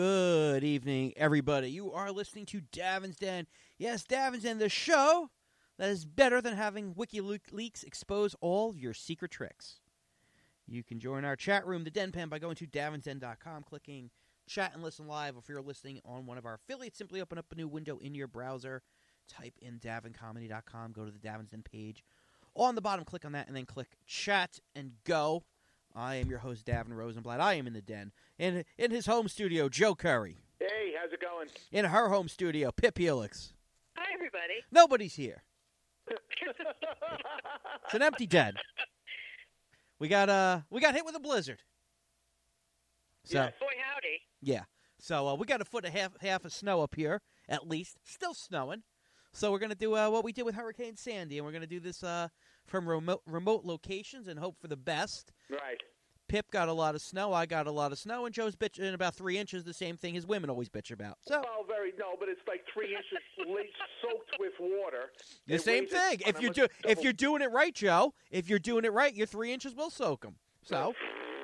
Good evening, everybody. You are listening to Davin's Den. Yes, Davin's Den, the show that is better than having WikiLeaks expose all your secret tricks. You can join our chat room, the Den Pen, by going to davinsden.com, clicking chat and listen live. If you're listening on one of our affiliates, simply open up a new window in your browser, type in davincomedy.com, go to the Davin's Den page. On the bottom, click on that, and then click chat and go. I am your host, Davin Rosenblatt. I am in the den. In his home studio, Joe Curry. Hey, how's it going? In her home studio, Pip Helix. Hi, everybody. Nobody's here. It's an empty den. We got hit with a blizzard. So, Yeah. Boy, howdy. yeah. So we got a foot and half of snow up here, at least. Still snowing. So we're going to do what we did with Hurricane Sandy, and we're going to do this from remote locations and hope for the best. Right. Pip got a lot of snow, I got a lot of snow, and Joe's bitching about 3 inches, the same thing his women always bitch about. So Well, but it's like 3 inches soaked with water. the It same weighs thing. a ton. If you're doing it right, Joe, if you're doing it right, your 3 inches will soak them. So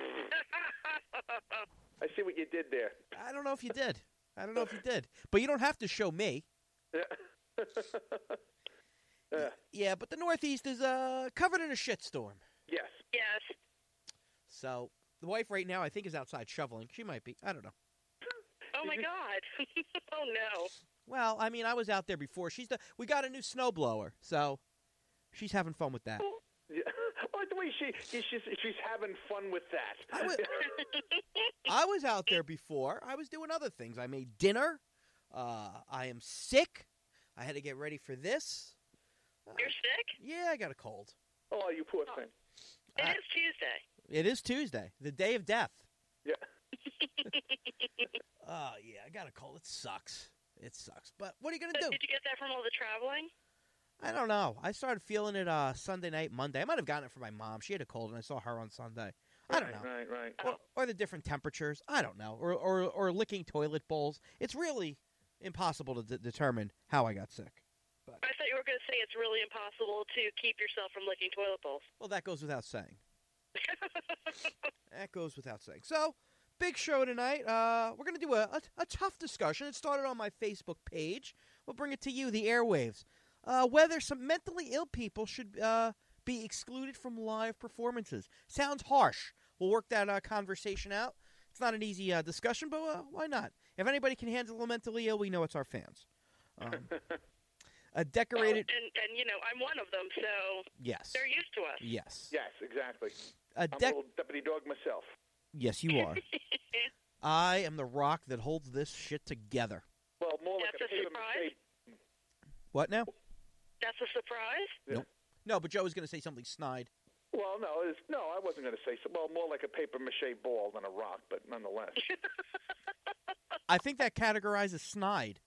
I see what you did there. I don't know if you did. But you don't have to show me. Yeah, but the Northeast is covered in a shitstorm. Yes. Yes. So the wife right now, I think, is outside shoveling. She might be. I don't know. Oh, my God. Oh, no. Well, I mean, I was out there before. We got a new snowblower, so she's having fun with that. Yeah. I like the way she's having fun with that. I was out there before. I was doing other things. I made dinner. I am sick. I had to get ready for this. You're sick? Yeah, I got a cold. Oh, you poor thing. It is Tuesday. It is Tuesday, the day of death. Yeah. Yeah, I got a cold. It sucks. But what are you going to do? Did you get that from all the traveling? I don't know. I started feeling it Sunday night, Monday. I might have gotten it from my mom. She had a cold, and I saw her on Sunday. I don't know. Right. Or the different temperatures. I don't know. Or licking toilet bowls. It's really impossible to determine how I got sick. But I thought you were going to say it's really impossible to keep yourself from licking toilet bowls. well, that goes without saying. That goes without saying. So, big show tonight. We're going to do a tough discussion. It started on my Facebook page. We'll bring it to you, the airwaves. Whether some mentally ill people should be excluded from live performances. Sounds harsh. We'll work that conversation out. It's not an easy discussion, but why not? If anybody can handle the mentally ill, we know it's our fans. A decorated... And, you know, I'm one of them, so Yes. they're used to us. Yes. Yes, exactly. A I'm a little deputy dog myself. Yes, you are. I am the rock that holds this shit together. Well, more like That's a paper surprise? mache. What now? That's a surprise? Nope. No, but Joe was going to say something snide. Well, no, I wasn't going to say so. Well, more like a paper mache ball than a rock, but nonetheless. I think that categorizes snide.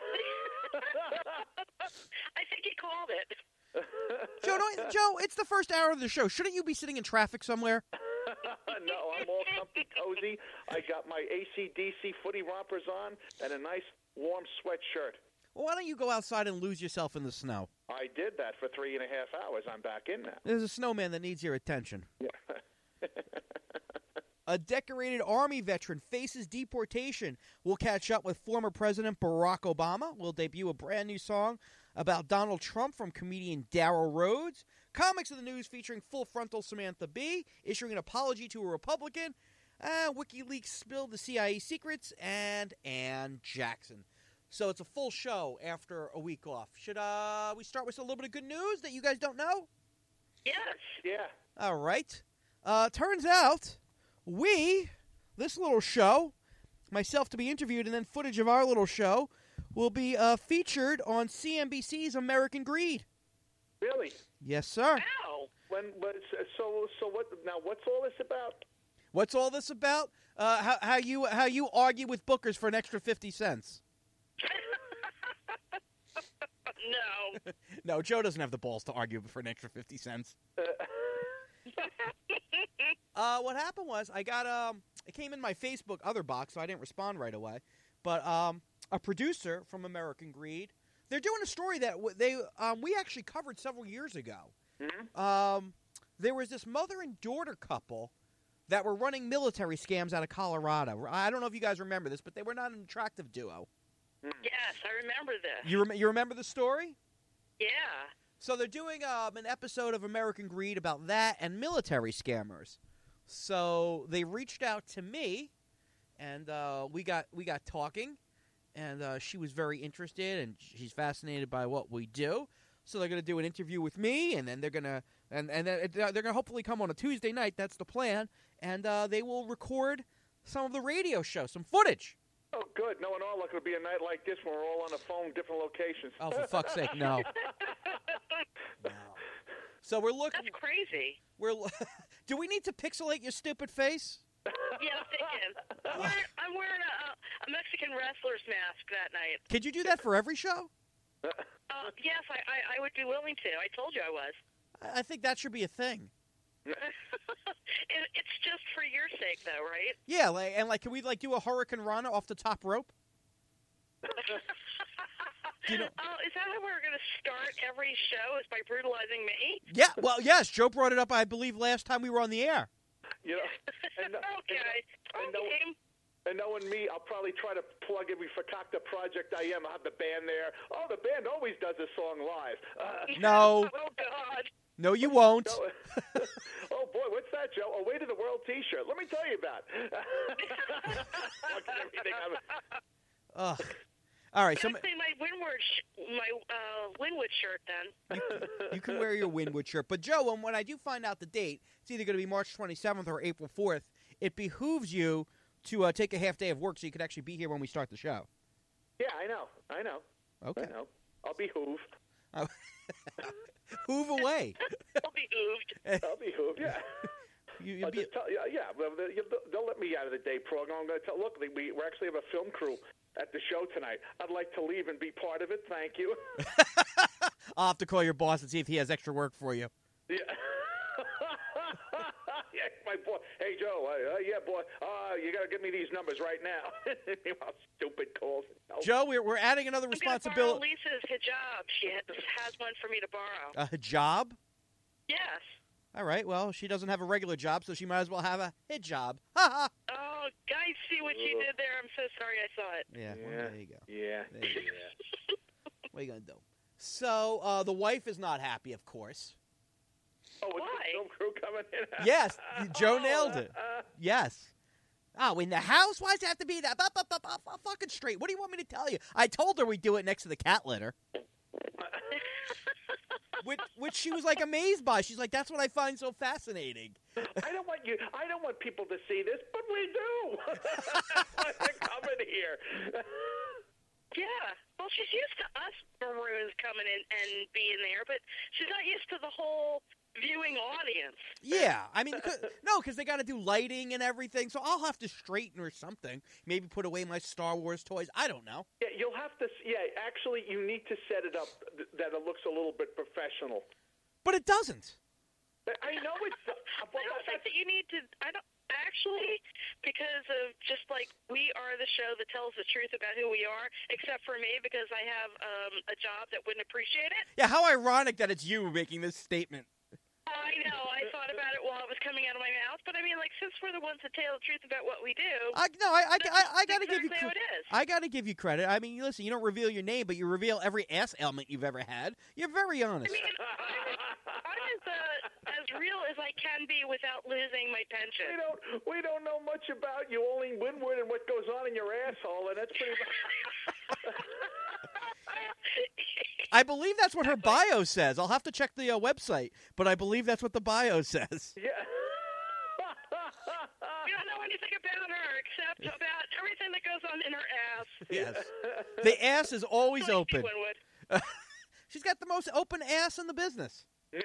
I think he called it. Joe, it's the first hour of the show. Shouldn't you be sitting in traffic somewhere? No, I'm all comfy, cozy. I got my AC/DC footy rompers on and a nice warm sweatshirt. Well, why don't you go outside and lose yourself in the snow? I did that for 3.5 hours. I'm back in now. There's a snowman that needs your attention. Yeah. A decorated Army veteran faces deportation. We'll catch up with former President Barack Obama. We'll debut a brand new song about Donald Trump from comedian Darryl Rhodes. Comics of the news featuring Full Frontal Samantha Bee issuing an apology to a Republican. WikiLeaks spilled the CIA secrets, and Ann Jackson. So it's a full show after a week off. Should we start with a little bit of good news that you guys don't know? Yes. Yeah. All right. Turns out this little show, myself to be interviewed, and then footage of our little show, will be featured on CNBC's American Greed. Really? Yes, sir. Wow. So what? Now, what's all this about? What's all this about? How you argue with bookers for an extra 50 cents. No. No, Joe doesn't have the balls to argue for an extra 50 cents. What happened was I got it came in my Facebook other box, so I didn't respond right away. But a producer from American Greed, they're doing a story that we actually covered several years ago. Mm-hmm. There was this mother and daughter couple that were running military scams out of Colorado. I don't know if you guys remember this, but they were not an attractive duo. Yes, I remember this. You remember the story? Yeah. So they're doing an episode of American Greed about that and military scammers. So they reached out to me, and we got talking, and she was very interested, and she's fascinated by what we do. So they're going to do an interview with me, and then they're going to they're going to hopefully come on a Tuesday night. That's the plan, and they will record some of the radio show, some footage. Oh, good. No, and all like it'll be a night like this when we're all on the phone, different locations. Oh, for fuck's sake, no. No. So we're looking. That's crazy. Do we need to pixelate your stupid face? Yeah, I'm thinking. I'm wearing a Mexican wrestler's mask that night. Could you do that for every show? Yes, I would be willing to. I told you I was. I think that should be a thing. It's just for your sake, though, right? Yeah, can we do a Hurricane Rana off the top rope? You know, is that how we're going to start every show? Is by brutalizing me? Yeah, well, yes. Joe brought it up, I believe, last time we were on the air. You know, and knowing me, I'll probably try to plug every Fakakta project I am. I'll have the band there. Oh, the band always does a song live. No. Oh, God. No, you won't. No. Oh, boy, what's that, Joe? A Way to the World T-shirt. Let me tell you about Ugh. All right, so Can I say my Winwood shirt then? you can wear your Winwood shirt. But, Joe, when I do find out the date, it's either going to be March 27th or April 4th, it behooves you to take a half day of work so you could actually be here when we start the show. Yeah, I know. Okay. I know. I'll be hooved. Hoove away. I'll be hooved. I'll be hooved, yeah. You'll be... just tell, yeah, they'll let me out of the day program. I'm going to tell, look, we actually have a film crew at the show tonight. I'd like to leave and be part of it. Thank you. I'll have to call your boss and see if he has extra work for you. Yeah. Yeah, my boy. Hey, Joe. Yeah, boy. You got to give me these numbers right now. Stupid calls. No. Joe, we're adding another responsibility. I'm going to borrow Lisa's hijab. She has one for me to borrow. A hijab? Yes. All right. Well, she doesn't have a regular job, so she might as well have a hijab. Ha ha. Oh, guys, see what you did there. I'm so sorry I saw it. Yeah. Well, there you go. Yeah. There you go. What are you gonna do? So the wife is not happy, of course. Oh, with the film crew coming in? Yes, Joe nailed it. Yes. Oh, in the house? Why does it have to be that? Fucking straight. What do you want me to tell you? I told her we'd do it next to the cat litter. Which she was like amazed by. She's like, "That's what I find so fascinating." I don't want people to see this, but we do. They're coming here. Yeah. Well, she's used to us maroons coming in and being there, but she's not used to the whole viewing audience. Yeah, I mean, because they got to do lighting and everything, so I'll have to straighten or something. Maybe put away my Star Wars toys. I don't know. Yeah, you'll have to. Yeah, actually, you need to set it up that it looks a little bit professional. But it doesn't. I know it's. I don't think that you need to. I don't actually, because of just like we are the show that tells the truth about who we are, except for me because I have a job that wouldn't appreciate it. Yeah, how ironic that it's you making this statement. I know. I thought about it while it was coming out of my mouth, but I mean, like, since we're the ones that tell the truth about what we do, I gotta give you. how it is. I gotta give you credit. I mean, listen, you don't reveal your name, but you reveal every ass ailment you've ever had. You're very honest. I mean, I'm as real as I can be without losing my pension. We don't know much about you, only Winwood and what goes on in your asshole, and that's pretty much. I believe that's what her bio says. I'll have to check the website, but I believe that's what the bio says. Yeah. We don't know anything about her except about everything that goes on in her ass. Yes. The ass is always open. Winwood. She's got the most open ass in the business. Yes.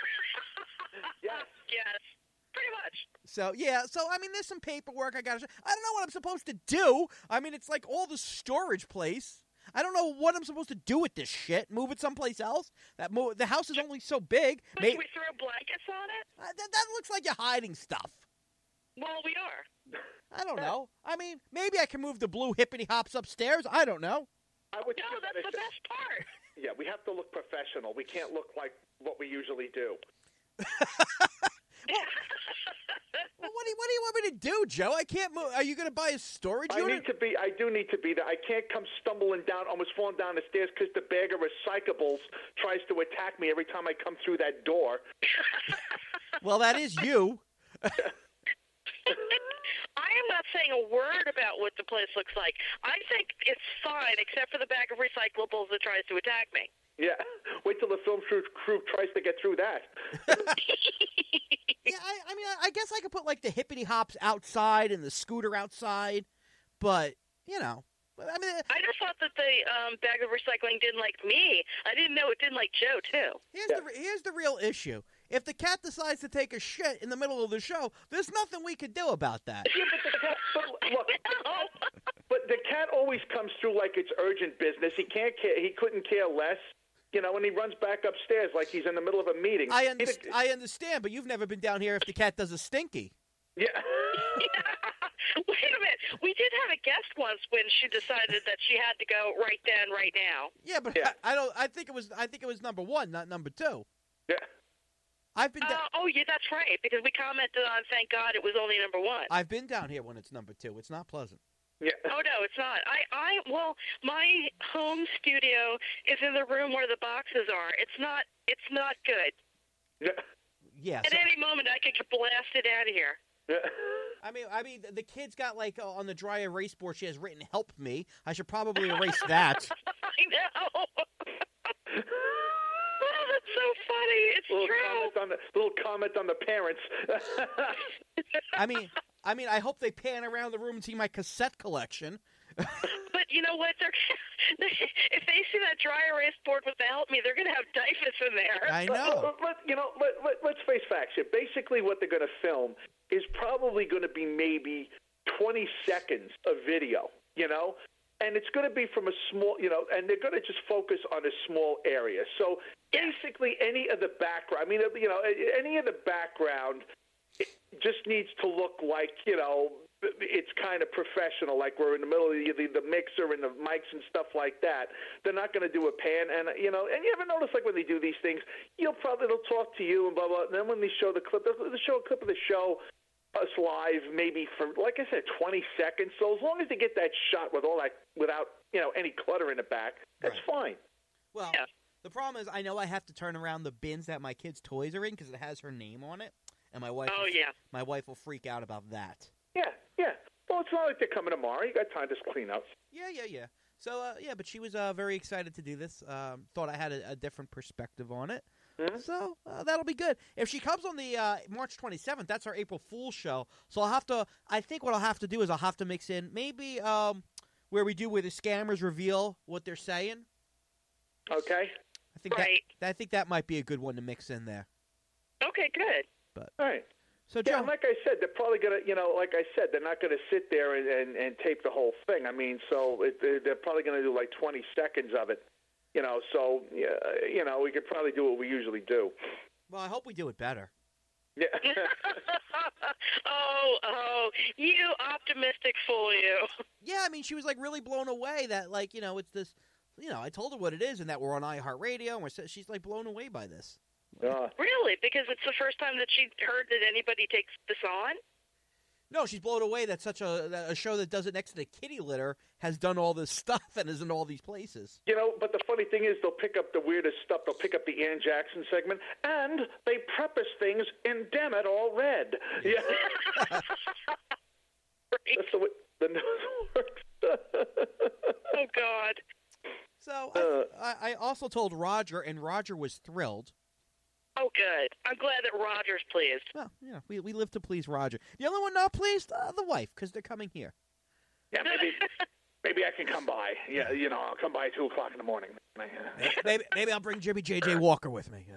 Yes. Pretty much. So, yeah. So, I mean, there's some paperwork I don't know what I'm supposed to do. I mean, it's like all the storage place. I don't know what I'm supposed to do with this shit. Move it someplace else? The house is only so big. Should we throw blankets on it? That looks like you're hiding stuff. Well, we are. I don't know. I mean, maybe I can move the blue hippity hops upstairs. I don't know. No, that's the best part. Yeah, we have to look professional. We can't look like what we usually do. Well, what do you want me to do, Joe? I can't move. Are you going to buy a storage unit? I do need to be there. I can't come stumbling down, almost falling down the stairs because the bag of recyclables tries to attack me every time I come through that door. Well, that is you. I am not saying a word about what the place looks like. I think it's fine, except for the bag of recyclables that tries to attack me. Yeah, wait till the film crew tries to get through that. Yeah, I mean, I guess I could put like the hippity hops outside and the scooter outside, but you know, I mean, I just thought that the bag of recycling didn't like me. I didn't know it didn't like Joe too. Here's the real issue. If the cat decides to take a shit in the middle of the show, there's nothing we could do about that. Yeah, but the cat always comes through like it's urgent business. He couldn't care less. You know, when he runs back upstairs like he's in the middle of a meeting. I understand, but you've never been down here if the cat does a stinky. Yeah. Wait a minute. We did have a guest once when she decided that she had to go right then, right now. Yeah, but yeah. I think it was number one, not number two. Yeah. I've been. Oh, yeah, that's right. Because we commented on. Thank God it was only number one. I've been down here when it's number two. It's not pleasant. Yeah. Oh no, it's not. Well, my home studio is in the room where the boxes are. It's not good. Yeah. Yeah. At any moment, I could get blasted out of here. Yeah. I mean, the kid's got like on the dry erase board. She has written "Help me." I should probably erase that. I know. Oh, that's so funny. It's true. Little comment on the parents. I mean, I hope they pan around the room and see my cassette collection. But you know what? If they see that dry erase board with the "Help me," they're going to have typhus in there. I know. Let's face facts here. Basically, what they're going to film is probably going to be maybe 20 seconds of video. You know. And it's going to be from a small, and they're going to just focus on a small area. So basically, any of the background, any of the background, it just needs to look like, it's kind of professional, like we're in the middle of the mixer and the mics and stuff like that. They're not going to do a pan, and and you ever notice, like when they do these things, they'll talk to you and blah blah. And then when they show the clip, they'll show a clip of the show. Us live maybe for, like I said, 20 seconds. So as long as they get that shot with all that without any clutter in the back, that's fine. Well, The problem is I know I have to turn around the bins that my kids' toys are in because it has her name on it, and my wife. My wife will freak out about that. Yeah. Well, it's not like they're coming tomorrow. You got time to clean up. Yeah. So but she was very excited to do this. Thought I had a different perspective on it. Mm-hmm. So that'll be good. If she comes on the March 27th, that's our April Fool's show. So I think what I'll have to do is I'll have to mix in maybe where the scammers reveal what they're saying. Okay. I think that might be a good one to mix in there. Okay, good. But all right. So Joe, like I said, they're probably gonna, like I said, they're not gonna sit there and tape the whole thing. I mean, so they're probably gonna do like 20 seconds of it. So, we could probably do what we usually do. Well, I hope we do it better. Yeah. Oh, you optimistic fool, you. Yeah, I mean, she was, like, really blown away that, like, it's this, I told her what it is and that we're on iHeartRadio, and she's, like, blown away by this. Really? Because it's the first time that she heard that anybody takes this on? No, she's blown away that such a show that does it next to the kitty litter has done all this stuff and is in all these places. But the funny thing is they'll pick up the weirdest stuff. They'll pick up the Ann Jackson segment, and they preface things in Damn It All Red. Yeah. That's the way the news works. Oh, God. So I also told Roger, and Roger was thrilled. Oh, good. I'm glad that Roger's pleased. Well, we live to please Roger. The only one not pleased, the wife, because they're coming here. Yeah, maybe I can come by. Yeah, I'll come by at 2:00 in the morning. Maybe I'll bring Jimmy J.J. Walker with me.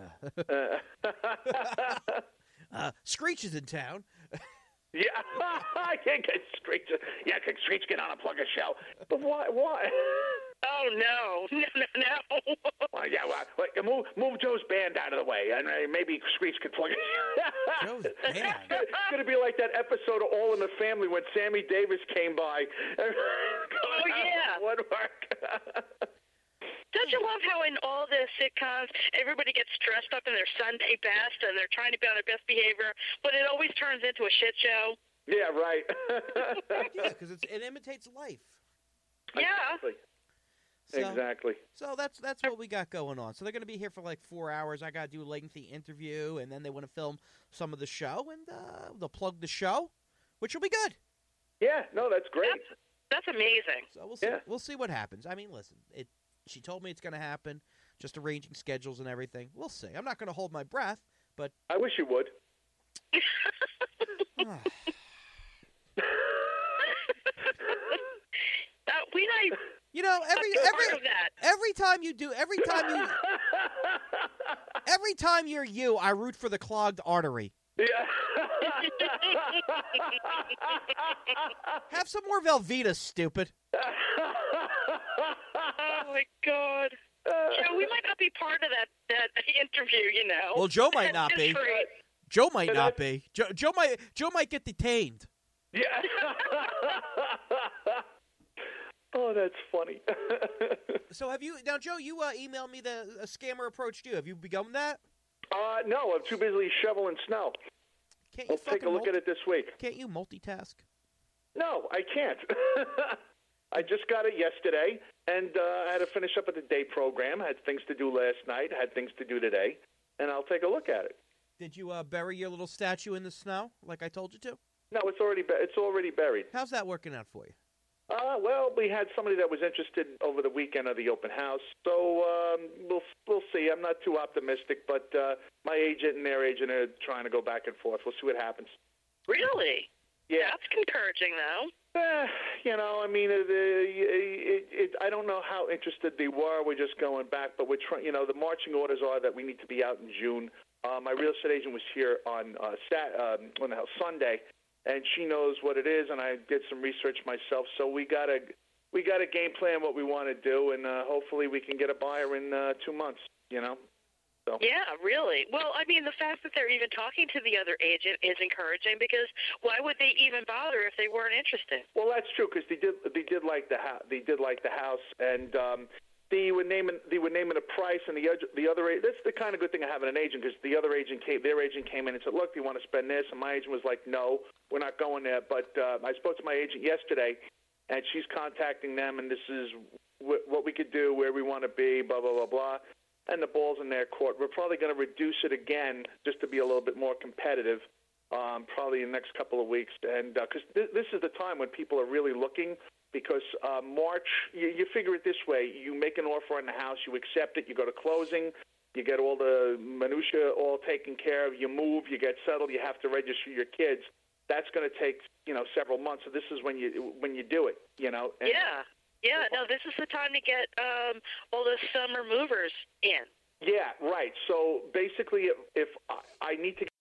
Screech is in town. Yeah, I can't get Screech. Yeah, can Screech get on and plug a show? But why? Oh, no. Well, yeah, move Joe's band out of the way, and maybe Screech could plug it. Joe's band? It's going to be like that episode of All in the Family when Sammy Davis came by. Oh, yeah. Woodwork. Doesn't Don't you love how in all the sitcoms, everybody gets dressed up in their Sunday best and they're trying to be on their best behavior, but it always turns into a shit show? Yeah, right. Yeah, because it imitates life. Yeah. Exactly. So that's what we got going on. So they're going to be here for like 4 hours. I got to do a lengthy interview, and then they want to film some of the show, and they'll plug the show, which will be good. Yeah, no, that's great. That's amazing. So we'll see. Yeah. We'll see what happens. I mean, listen, she told me it's going to happen. Just arranging schedules and everything. We'll see. I'm not going to hold my breath, but I wish you would. You know, every time you're you, I root for the clogged artery. Yeah. Have some more Velveeta, stupid. Oh my God. Joe, we might not be part of that interview, you know. Well, Joe might not be. Joe might not be. Joe might get detained. Yeah. Oh, that's funny. So have you now, Joe? You emailed me a scammer approached you. Have you begun that? No, I'm too busy shoveling snow. Can't you take a look at it this week. Can't you multitask? No, I can't. I just got it yesterday, and I had to finish up at the day program. I had things to do last night, had things to do today, and I'll take a look at it. Did you bury your little statue in the snow like I told you to? No, it's already buried. How's that working out for you? Well, we had somebody that was interested over the weekend of the open house, so we'll see. I'm not too optimistic, but my agent and their agent are trying to go back and forth. We'll see what happens. Really? Yeah. That's encouraging, though. You know, I mean, I don't know how interested they were. We're just going back, but we're trying. You know, the marching orders are that we need to be out in June. My real estate agent was here on Sunday. And she knows what it is, and I did some research myself. So we got a game plan what we want to do, and hopefully we can get a buyer in 2 months. You know. So. Yeah, really. Well, I mean, the fact that they're even talking to the other agent is encouraging, because why would they even bother if they weren't interested? Well, that's true, because they did like the house. They did like the house, and they were naming a price, and the other that's the kind of good thing of having an agent, because their agent came in and said, look, do you want to spend this? And my agent was like, no, we're not going there. But I spoke to my agent yesterday, and she's contacting them, and this is what we could do, where we want to be, blah blah blah blah. And the ball's in their court. We're probably going to reduce it again just to be a little bit more competitive, probably in the next couple of weeks. And because this is the time when people are really looking, because March, you figure it this way. You make an offer on the house, you accept it, you go to closing, you get all the minutia all taken care of, you move, you get settled, you have to register your kids. That's going to take, several months. So this is when you do it, And, Yeah, no, this is the time to get all those summer movers in. Yeah, right. So basically, if I need to...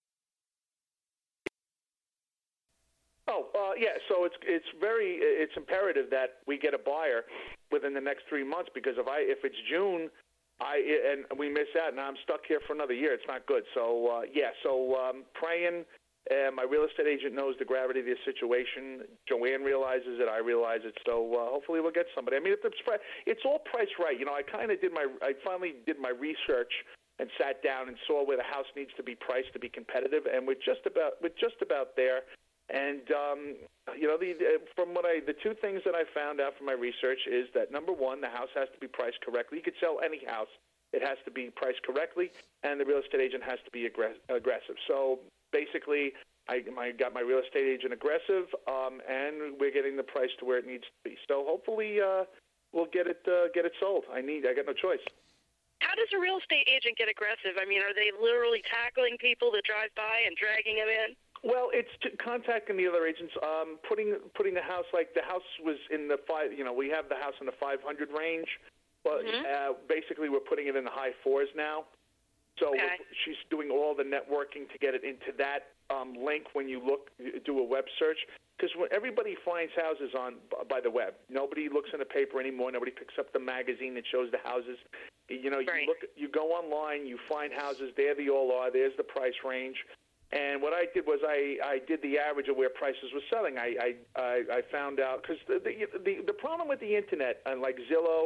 So it's imperative that we get a buyer within the next 3 months, because if it's June, and we miss out, and I'm stuck here for another year, it's not good. So, praying... my real estate agent knows the gravity of the situation. Joanne realizes it. I realize it. So hopefully we'll get somebody. I mean, it's all priced right. I finally did my research and sat down and saw where the house needs to be priced to be competitive, and we're just about there. And the two things that I found out from my research is that, number one, the house has to be priced correctly. You could sell any house. It has to be priced correctly, and the real estate agent has to be aggressive. So basically, I got my real estate agent aggressive, and we're getting the price to where it needs to be. So hopefully, we'll get it sold. I got no choice. How does a real estate agent get aggressive? I mean, are they literally tackling people that drive by and dragging them in? Well, it's contacting the other agents, putting the house, like the house was in the we have the house in the 500 range, but basically we're putting it in the high 4s now. So she's doing all the networking to get it into that link when you do a web search. Because when everybody finds houses by the web, nobody looks in a paper anymore. Nobody picks up the magazine that shows the houses. You go online, you find houses. There they all are. There's the price range. And what I did was I did the average of where prices were selling. I found out, because the problem with the internet, like Zillow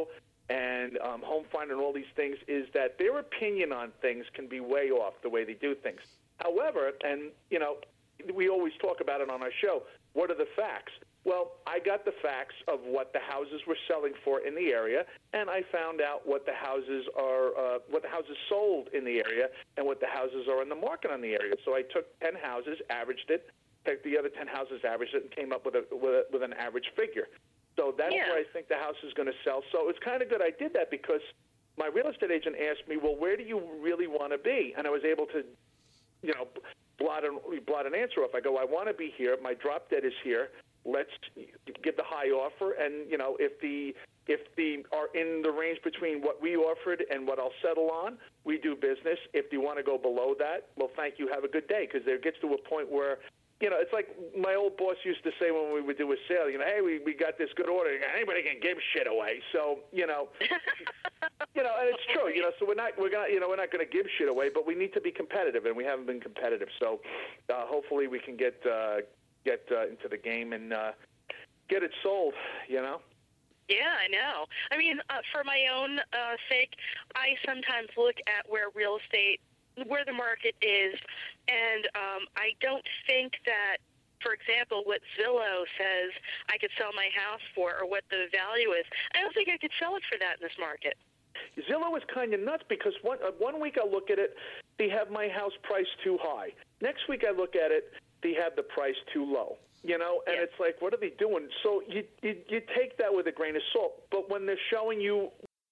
and Home Finder and all these things is that their opinion on things can be way off the way they do things. However, and, you know, we always talk about it on our show, what are the facts? Well, I got the facts of what the houses were selling for in the area, and I found out what the houses are, what the houses sold in the area, and what the houses are in the market on the area. So I took 10 houses, averaged it, took the other 10 houses, averaged it, and came up with an average figure. So that's where I think the house is going to sell. So it's kind of good I did that because my real estate agent asked me, well, where do you really want to be? And I was able to, you know, blot an answer off. I go, I want to be here. My drop dead is here. Let's give the high offer, and you know, if the are in the range between what we offered and what I'll settle on, we do business. If you want to go below that, well, thank you. Have a good day. Because there gets to a point where, you know, it's like my old boss used to say when we would do a sale. You know, hey, we got this good order. Anybody can give shit away. So you know, you know, and it's true. You know, so we're not going to give shit away, but we need to be competitive, and we haven't been competitive. So hopefully we can get into the game and get it sold, you know? Yeah, I know. I mean, for my own sake, I sometimes look at where the market is, and I don't think that, for example, what Zillow says I could sell my house for or what the value is, I don't think I could sell it for that in this market. Zillow is kind of nuts because one week I look at it, they have my house priced too high. Next week I look at it, they have the price too low, you know, and it's like, what are they doing? So you take that with a grain of salt, but when they're showing you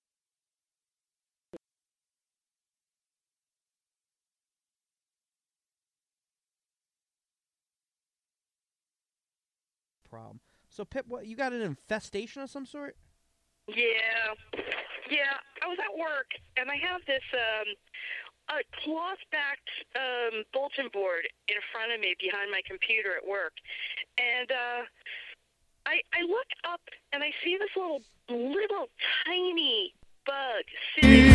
problem. So, Pip, what, you got an infestation of some sort? Yeah. I was at work, and I have this a cloth-backed bulletin board in front of me behind my computer at work. And I look up, and I see this little tiny bug sitting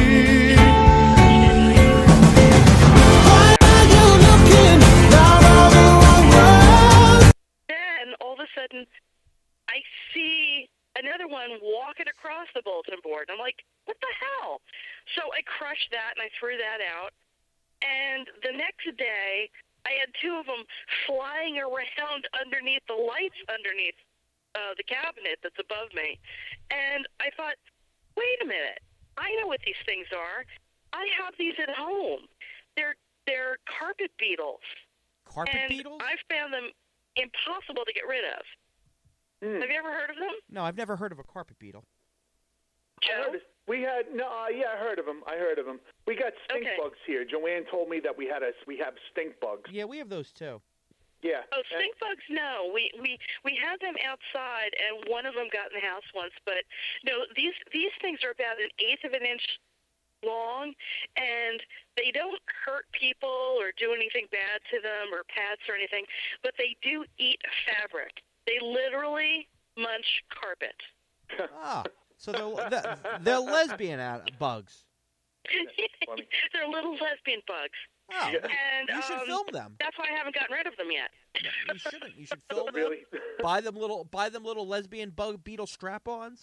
Then, all of a sudden, I see another one walking across the bulletin board. I'm like, what the hell? So I crushed that, and I threw that out. And the next day, I had two of them flying around underneath the lights underneath the cabinet that's above me. And I thought, wait a minute. I know what these things are. I have these at home. They're carpet beetles. Carpet beetles? I've found them impossible to get rid of. Have you ever heard of them? No, I've never heard of a carpet beetle. Joe? I heard of them. We got stink bugs here. Joanne told me that we have stink bugs. Yeah, we have those too. Yeah. Oh, stink bugs? No, we had them outside, and one of them got in the house once. But no, these things are about 1/8 of an inch long, and they don't hurt people or do anything bad to them or pets or anything, but they do eat fabric. They literally munch carpet. So they're lesbian bugs. They're little lesbian bugs. Oh, and you should film them. That's why I haven't gotten rid of them yet. No, you shouldn't. You should film them. Really? Buy them little lesbian bug beetle strap-ons.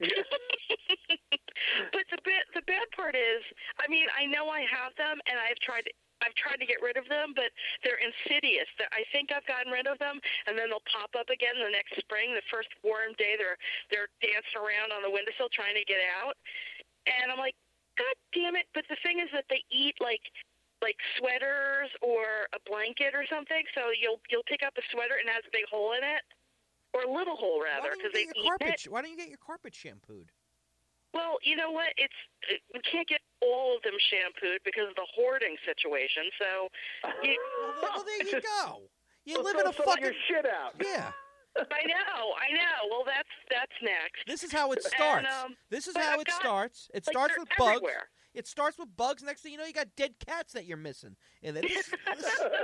But the bad part is, I mean, I know I have them, and I've tried to get rid of them, but they're insidious. I think I've gotten rid of them, and then they'll pop up again the next spring. The first warm day, they're dancing around on the windowsill trying to get out, and I'm like, God damn it! But the thing is that they eat like sweaters or a blanket or something. So you'll pick up a sweater and it has a big hole in it, or a little hole rather, because they eat it. Why don't you get your carpet shampooed? Well, you know what? We can't get all of them shampooed because of the hoarding situation. So, well, there you go. You live in a fucking your shit out. Yeah. I know. Well, that's next. This is how it starts. And, this is how it starts. It starts with bugs. Everywhere. It starts with bugs. Next thing you know, you got dead cats that you're missing. And then But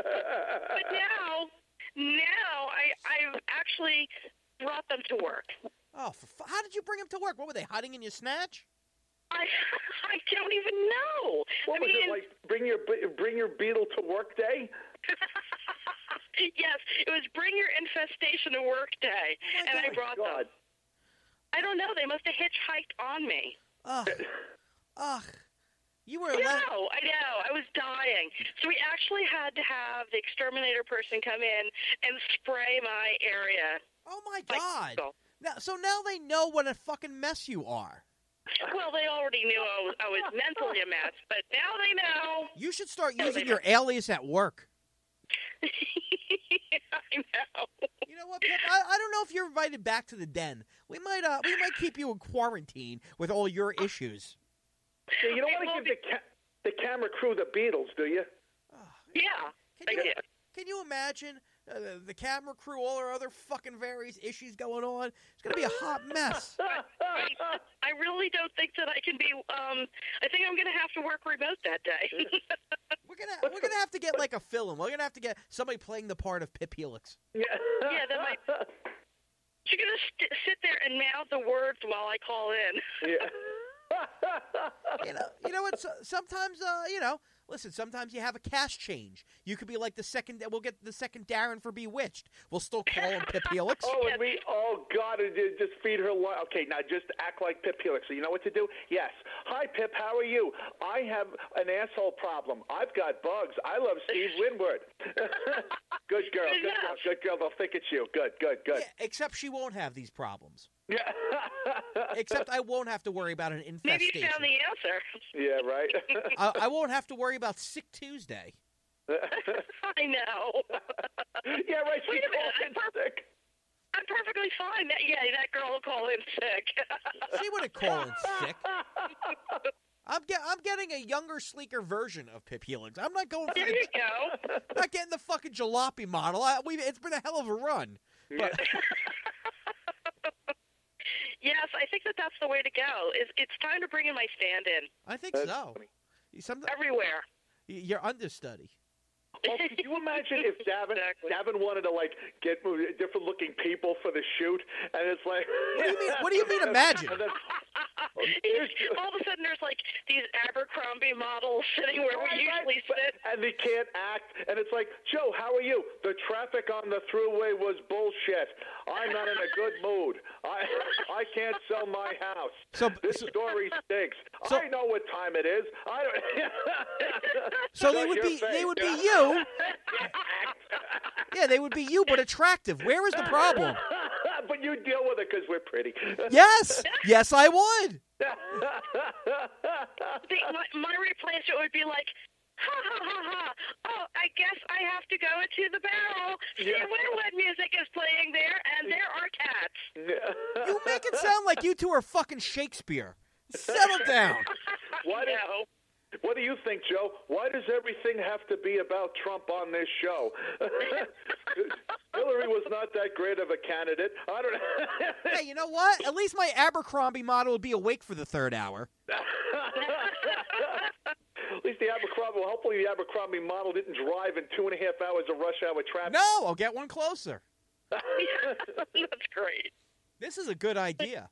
now I've actually brought them to work. Oh, how did you bring them to work? What were they hiding in your snatch? I don't even know. What was it like? Bring your beetle to work day? Yes, it was bring your infestation to work day, and I brought them. I don't know. They must have hitchhiked on me. Ugh. You were I know. I was dying. So we actually had to have the exterminator person come in and spray my area. Oh, my God. Now they know what a fucking mess you are. Well, they already knew I was mentally a mess, but now they know. You should start using your alias at work. I know. You know what, Pip? I don't know if you're invited back to the den. We might keep you in quarantine with all your issues. Yeah, you don't want to give the camera crew the Beatles, do you? Yeah. Can you imagine the camera crew, all our other fucking various issues going on? It's going to be a hot mess. I really don't think that I can be. I think I'm going to have to work remote that day. We're gonna have to get like a film. We're gonna have to get somebody playing the part of Pip Helix. Yeah. That might. You're going to sit there and mouth the words while I call in. Yeah. You know what? Sometimes, listen. Sometimes you have a cast change. You could be like the second. We'll get the second Darren for Bewitched. We'll still call him Pip Helix. Oh God! Just feed her. Okay, now just act like Pip Helix. So you know what to do? Yes. Hi, Pip. How are you? I have an asshole problem. I've got bugs. I love Steve Winward. Good girl. Good girl. They'll think it's you. Good. Yeah, except she won't have these problems. Yeah. Except I won't have to worry about an infestation. Maybe you found the answer. Yeah, right. I won't have to worry about Sick Tuesday. I know. Yeah, right. She calls in sick. I'm perfectly fine. That girl will call in sick. She wouldn't call in sick. I'm getting a younger, sleeker version of Pip Helix. I'm not going for There you go. I'm not getting the fucking jalopy model. It's been a hell of a run. But, yes, I think that's the way to go. It's time to bring in my stand-in. I think so. Everywhere. Your understudy. Oh, could you imagine if Davin wanted to get different looking people for the shoot, and it's like, what do you mean imagine? All of a sudden, there's these Abercrombie models sitting where we usually sit, and they can't act, and it's like, Joe, how are you? The traffic on the thruway was bullshit. I'm not in a good mood. I can't sell my house. This story stinks. I know what time it is. So they would be you. Yeah, they would be you, but attractive. Where is the problem? But you deal with it because we're pretty. Yes, I would. My replacement would be like, ha, ha, ha, ha. Oh, I guess I have to go into the barrel, see when music is playing there, and there are cats. You make it sound like you two are fucking Shakespeare. Settle down. What do you think, Joe? Why does everything have to be about Trump on this show? Hillary was not that great of a candidate. I don't know. Hey, you know what? At least my Abercrombie model would be awake for the third hour. At least hopefully the Abercrombie model didn't drive in 2.5 hours of rush hour traffic. No, I'll get one closer. That's great. This is a good idea.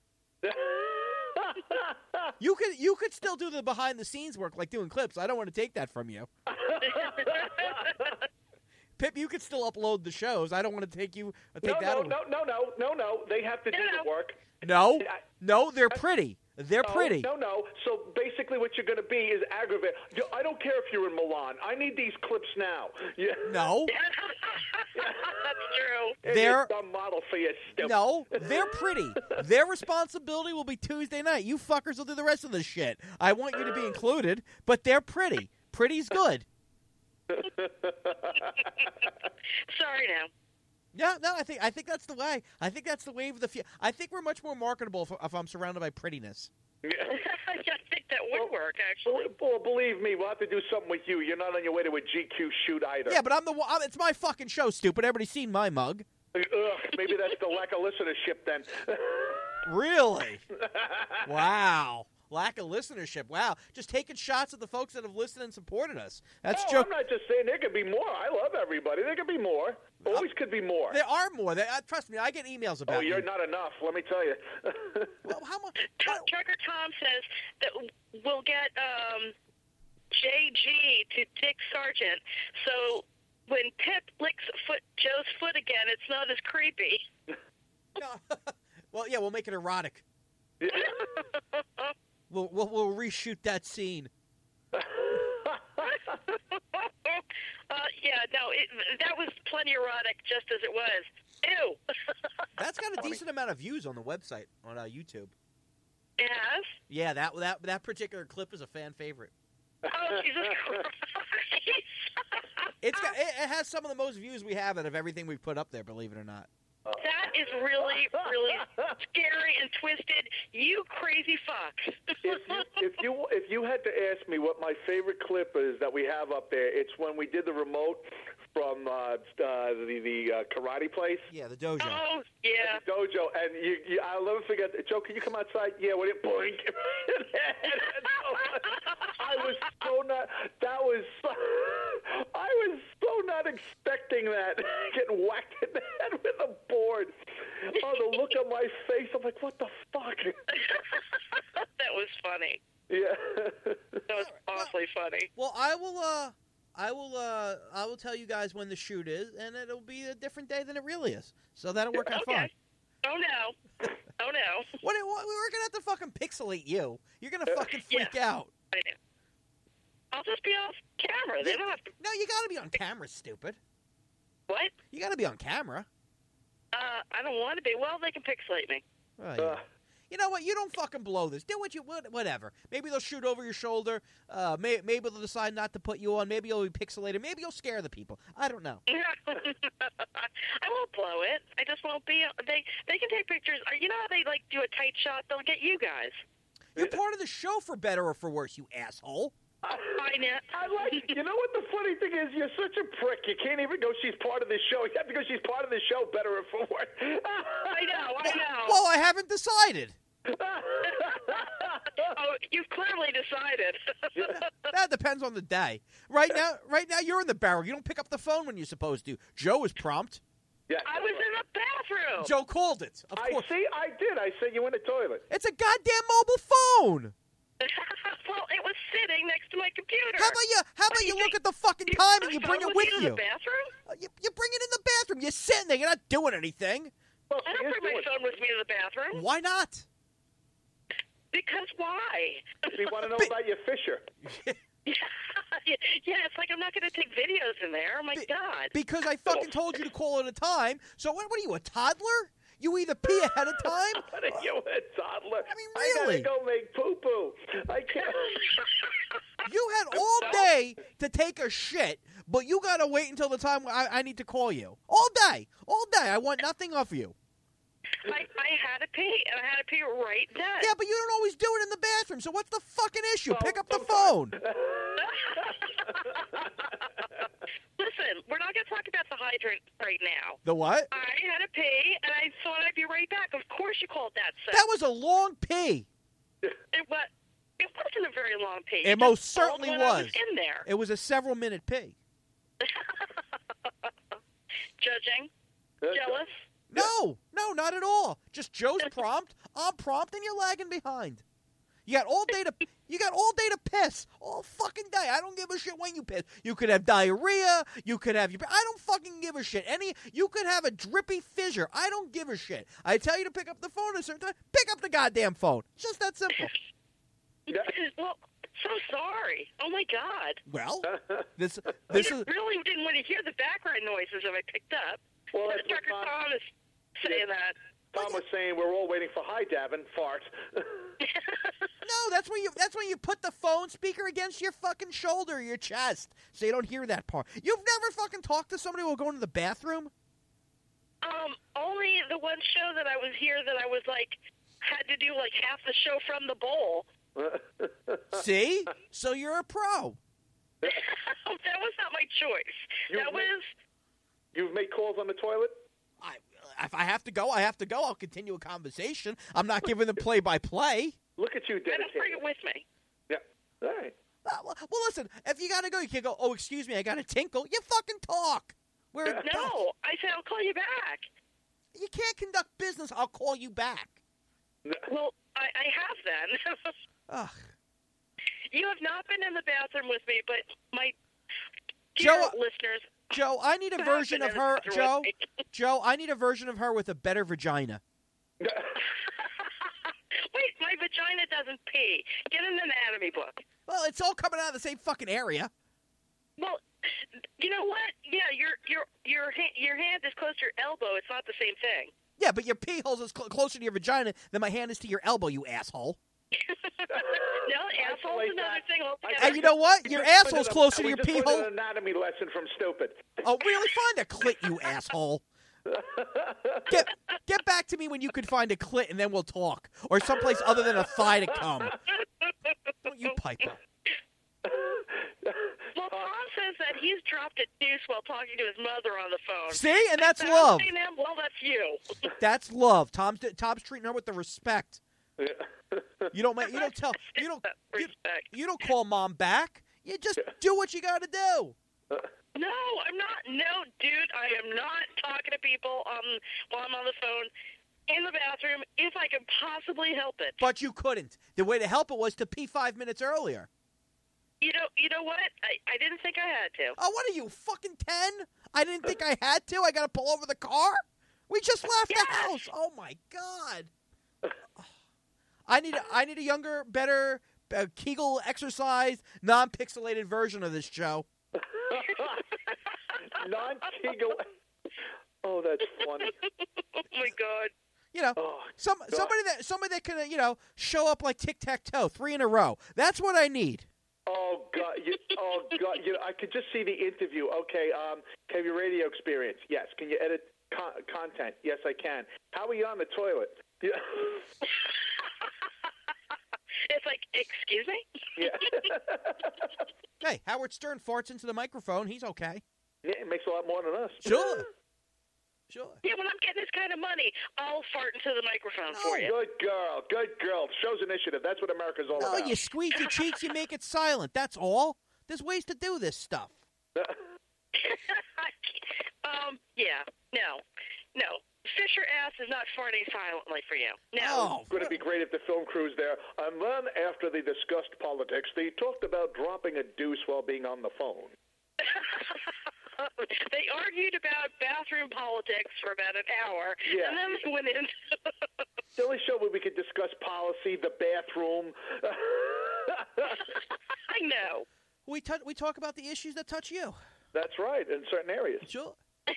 You could still do the behind the scenes work like doing clips. I don't want to take that from you. Pip, you could still upload the shows. I don't want to take that away. No. They have to do the work. No, they're pretty. They're pretty. No. So basically what you're going to be is aggravated. I don't care if you're in Milan. I need these clips now. Yeah. No. That's true. They're a dumb model for you, stupid. No, they're pretty. Their responsibility will be Tuesday night. You fuckers will do the rest of the shit. I want you to be included, but they're pretty. Pretty's good. Sorry now. Yeah, no, I think that's the way. I think that's the way of the future. I think we're much more marketable if I'm surrounded by prettiness. I think that would work, actually. Well, believe me, we'll have to do something with you. You're not on your way to a GQ shoot either. Yeah, but it's my fucking show, stupid. Everybody's seen my mug. Ugh, maybe that's the lack of listenership then. Really? Wow. Lack of listenership. Wow. Just taking shots at the folks that have listened and supported us. That's I'm not just saying there could be more. I love everybody. There could be more. Always could be more. There are more. Trust me, I get emails about you're not enough, let me tell you. Well, how much? Trucker Tom says that we'll get JG to Dick Sargent, so when Pip licks Joe's foot again, it's not as creepy. No. Well, yeah, we'll make it erotic. We'll reshoot that scene. Yeah, no, that was plenty erotic just as it was. Ew. That's got a decent amount of views on the website on YouTube. Yes? Yeah, that particular clip is a fan favorite. Oh, Jesus Christ. It has some of the most views we have out of everything we've put up there, believe it or not. That is really, really scary and twisted. You crazy fuck. If you had to ask me what my favorite clip is that we have up there, it's when we did the remote from the karate place. Yeah, the dojo. Oh, yeah. The dojo, and I'll never forget. Joe, can you come outside? Yeah, with it, boink. I was so not. That was. I was so not expecting that. Getting whacked in the head with a board. Oh, the look on my face. I'm like, what the fuck? That was funny. Yeah. That was awfully funny. Well, I will tell you guys when the shoot is, and it'll be a different day than it really is. So that'll work out fine. Oh no. Oh no. What we're gonna have to fucking pixelate you. You're gonna fucking freak out. I know. I'll just be off camera. They don't have to. No, you gotta be on camera, stupid. What? You gotta be on camera. I don't want to be. Well, they can pixelate me. Oh, yeah. You know what? You don't fucking blow this. Do whatever. Maybe they'll shoot over your shoulder. Maybe they'll decide not to put you on. Maybe you'll be pixelated. Maybe you'll scare the people. I don't know. I won't blow it. I just won't be. They can take pictures. You know how they like do a tight shot? They'll get you guys. You're part of the show for better or for worse, you asshole. I know. You know what the funny thing is? You're such a prick. You can't even go, she's part of the show. You have to go, she's part of the show, better or for worse. I know. Well, I haven't decided. Oh, you've clearly decided. That depends on the day. Right now, you're in the barrel. You don't pick up the phone when you're supposed to. Joe is prompt. Yeah. I was in the bathroom. Joe called it. Of course. I did. I said you in the toilet. It's a goddamn mobile phone. Well, it was sitting next to my computer. How about you look at the fucking time and you bring it with in you? The bathroom? You bring it in the bathroom. You're sitting there. You're not doing anything. Well, I don't bring my phone with me to the bathroom. Why not? Because why? We want to know about your Fisher. Yeah, it's like I'm not going to take videos in there. Oh, my God. Because I fucking told you to call at a time. So what are you, a toddler? You either pee ahead of time. What are you, a toddler? I mean, really? I gotta go make poo-poo. I can't. You had all day to take a shit, but you gotta wait until the time I need to call you. All day. I want nothing of you. I had to pee, and I had to pee right then. Yeah, but you don't always do it in the bathroom, so what's the fucking issue? Well, Pick up the phone. Listen, we're not going to talk about the hydrant right now. The what? I had to pee, and I thought I'd be right back. Of course you called that set. That was a long pee. It wasn't a very long pee. It most certainly was. I was in there. It was a several-minute pee. Judging? Jealous? No, not at all. Just Joe's prompt, I'm prompt, and you're lagging behind. You got all day to piss. All fucking day. I don't give a shit when you piss. You could have diarrhea. You could have I don't fucking give a shit. You could have a drippy fissure. I don't give a shit. I tell you to pick up the phone at a certain time. Pick up the goddamn phone. It's just that simple. Well, so sorry. Oh my God. Well, this I is really didn't want to hear the background noises that I picked up. Well, that's Tucker Tom is saying that. Tom was saying we're all waiting for hi, Davin, fart. No, that's when you put the phone speaker against your fucking shoulder or your chest, so you don't hear that part. You've never fucking talked to somebody while going to the bathroom? Only the one show that I was here that I was like had to do like half the show from the bowl. See? So you're a pro. That was not my choice. You've made calls on the toilet? If I have to go, I have to go. I'll continue a conversation. I'm not giving the play-by-play. Look at you, I dedicated. don't bring it with me. Yeah. All right. Well, listen, if you got to go, you can't go, oh, excuse me, I got to tinkle. You fucking talk. No, I said I'll call you back. You can't conduct business. I'll call you back. Well, I have then. Ugh. You have not been in the bathroom with me, but my Joe, listeners... Joe, I need a version of her. Joe, I need a version of her with a better vagina. Wait, my vagina doesn't pee. Disney book. Well, it's all coming out of the same fucking area. Well, you know what? Yeah, your hand is close to your elbow. It's not the same thing. Yeah, but your pee hole is closer to your vagina than my hand is to your elbow, you asshole. No, asshole's like another that. thing altogether. And you know what? Your asshole's closer to your pee We just hole. learned an anatomy lesson from Stupid. Oh, really? Find a clit, you asshole. Get back to me when you can find a clit, and then we'll talk. Or someplace other than a thigh to come. Don't you piper. Well, Tom says that he's dropped a deuce while talking to his mother on the phone. See? And that's If love. seen him, well, that's you. That's love. Tom's treating her with the respect. You don't call mom back. You just do what you got to do. No, I'm not. No, dude, I am not talking to people while I'm on the phone in the bathroom if I can possibly help it. But you couldn't. The way to help it was to pee 5 minutes earlier. You know what? I didn't think I had to. Oh, what are you, fucking 10? I didn't think I had to. I got to pull over the car? We just left the house. Oh, my God. I need a younger, better Kegel exercise, non-pixelated version of this show. Non-Kegel. Oh, that's funny. Oh, my God. You know, somebody that can, show up like tic-tac-toe, 3 in a row. That's what I need. Oh God! I could just see the interview. Okay, have your radio experience? Yes. Can you edit content? Yes, I can. How are you on the toilet? Yeah. It's like, excuse me? Yeah. Hey, Howard Stern farts into the microphone. He's okay. Yeah, it makes a lot more than us. Sure. Yeah, when I'm getting this kind of money, I'll fart into the microphone for you. Good girl. Show's initiative. That's what America's all No, about. you squeeze your cheeks, you make it silent. That's all. There's ways to do this stuff. No. Fisher ass is not farting silently for you. No. Oh, It's going to be great if the film crew's there. And then after they discussed politics, they talked about dropping a deuce while being on the phone. They argued about bathroom politics for about an hour, Yeah. and then they went in. The only show where we could discuss policy, the bathroom. I know. we talk about the issues that touch you. That's right, in certain areas. Sure.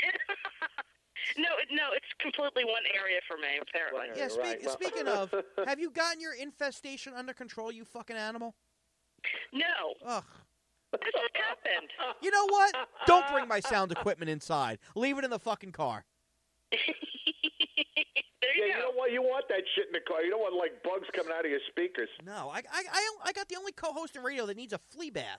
No, it's completely one area for me, apparently. Right. Yeah, Right, well- speaking of, have you gotten your infestation under control, you fucking animal? No. Ugh. This just happened. You know what? Don't bring my sound equipment inside. Leave it in the fucking car. There Yeah, you you go. don't want that shit in the car. You don't want like bugs coming out of your speakers. No, I got the only co-host in radio that needs a flea bath.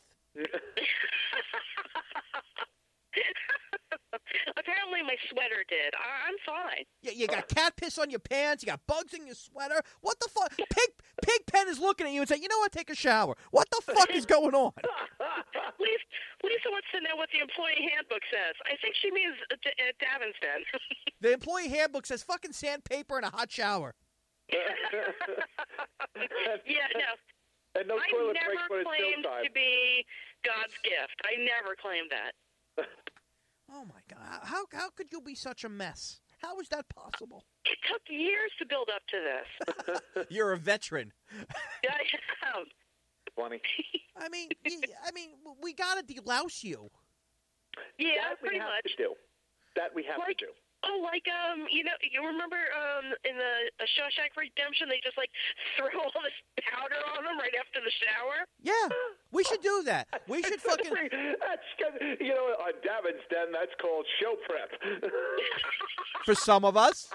Apparently my sweater did. I'm fine. You got cat piss on your pants. You got bugs in your sweater. What the fuck? Pigpen is looking at you and saying, "You know what? Take a shower." What the fuck is going on? Lisa wants to know what the employee handbook says. I think she means Davin's Den. The employee handbook says fucking sandpaper and a hot shower. Yeah, no. And no I toilet breaks never when it's claimed showtime. to be God's gift. I never claimed that. Oh my God! How could you be such a mess? How is that possible? It took years to build up to this. You're a veteran. I am. Funny. I mean, we gotta delouse you. Yeah, That we pretty have much. to do. That we have to do. Oh, like, you remember in the Shawshank Redemption, they just, like, throw all this powder on them right after the shower? Yeah, we should do that. We should fucking. That's, on Davin's Den, that's called show prep. For some of us.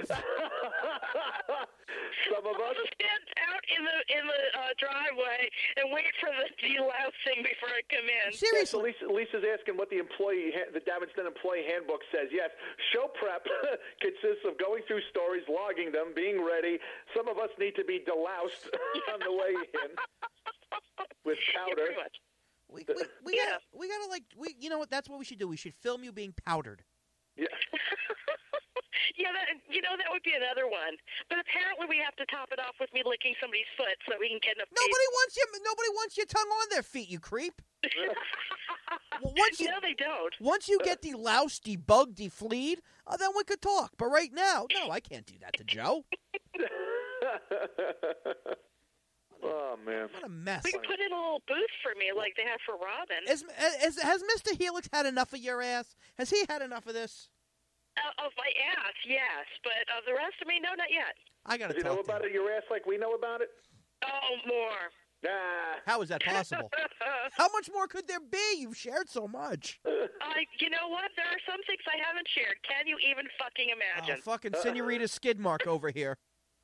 Some of us. I'll stand out in the driveway and wait for the delousing before I come in. Seriously. Yeah, so Lisa's asking what the Davin's Den employee handbook says. Yes, show prep consists of going through stories, logging them, being ready. Some of us need to be deloused on the way in with powder. Yeah, pretty much. We gotta you know what? That's what we should do. We should film you being powdered. Yeah. Yeah, that would be another one. But apparently we have to top it off with me licking somebody's foot so that we can get enough. Nobody wants your tongue on their feet, you creep. Well, No, they don't. Once you get deloused, debugged, defleed, then we could talk. But right now, no, I can't do that to Joe. Oh man. What a mess. We can put in a little booth for me like they have for Robin. Has Mr. Helix had enough of your ass? Has he had enough of this? Of my ass, yes, but of the rest of me, no, not yet. I got to Does he talk know to about him. it, your ass, like we know about it? Oh, more. Nah. How is that possible? How much more could there be? You've shared so much. You know what? There are some things I haven't shared. Can you even fucking Oh, imagine? fucking Senorita Skidmark over here.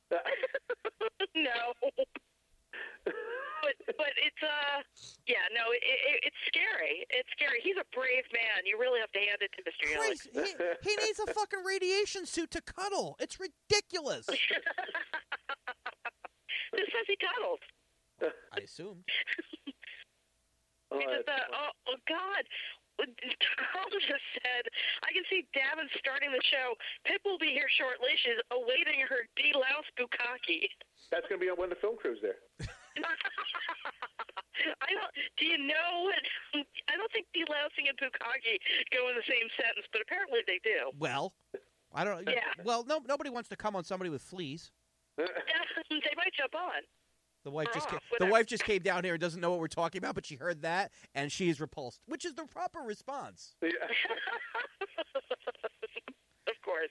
No. But it's it's scary. It's scary. He's a brave man. You really have to hand it to Mr. Helix. Christ, he needs a fucking radiation suit to cuddle. It's ridiculous. Who says he cuddles? I assumed. Oh, God. Tom just said, I can see Davin starting the show. Pip will be here shortly. She's awaiting her D-Louse bukkake. that's going to be on when the film crew's there. Do you know what? I don't think D-Lousing and bukkake go in the same sentence, but apparently they do. Well, I don't. Yeah. Well, nobody wants to come on somebody with fleas. They might jump on. The wife just Oh, the whatever. wife just came down here and doesn't know what we're talking about, but she heard that and she is repulsed, which is the proper response. Yeah. Of course.